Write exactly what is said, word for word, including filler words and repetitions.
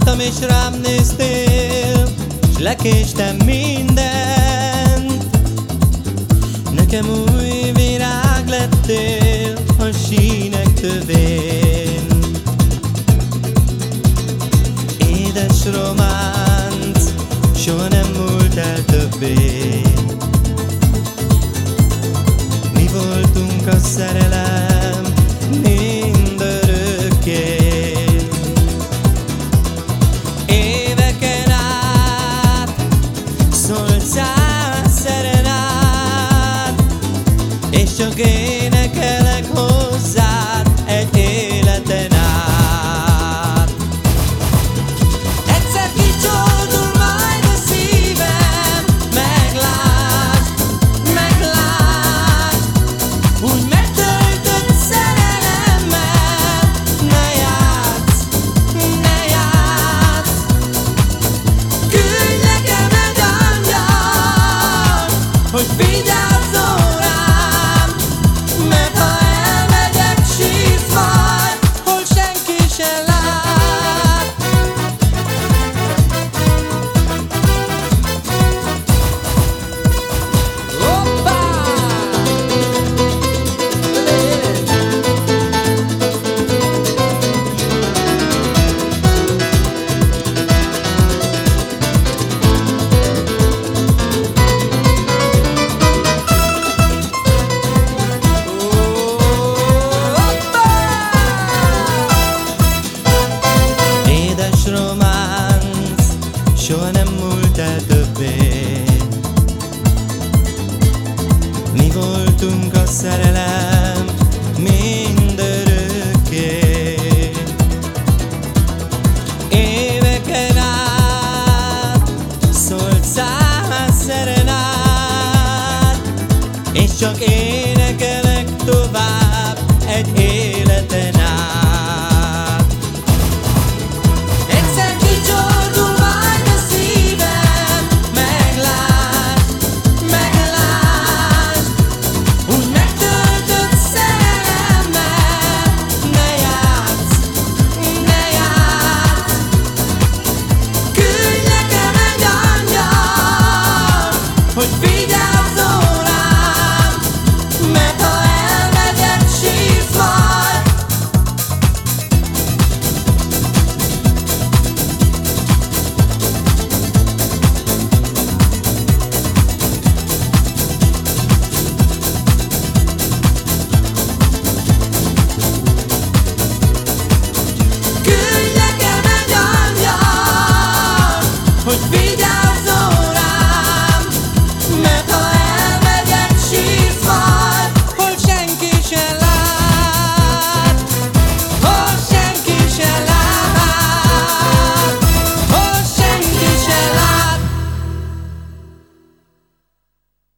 Vártam és rám néztél, s lekéstem mindent. Nekem új virág lettél a sínek tövén. Édes románc, soha nem múlt el többé. Mi voltunk a szerelem mindörökké. Éveken át szólt száz szerenát, és csak énekelek hozzád egy életen át. Egyszer kicsordul majd a szívem, meglásd, meglásd, úgy megtöltött szerelemmel. Ne játsz, ne játsz, küldj nekem egy angyal, hogy vigyázzon rám, mert ha elmegyek, sírsz majd, hol senki se lát. Hoppá! Édes románc, soha nem múlt el többé. Mi voltunk a szerelem mindörökké. Éveken át szólt száz szerenát, és csak énekelek tovább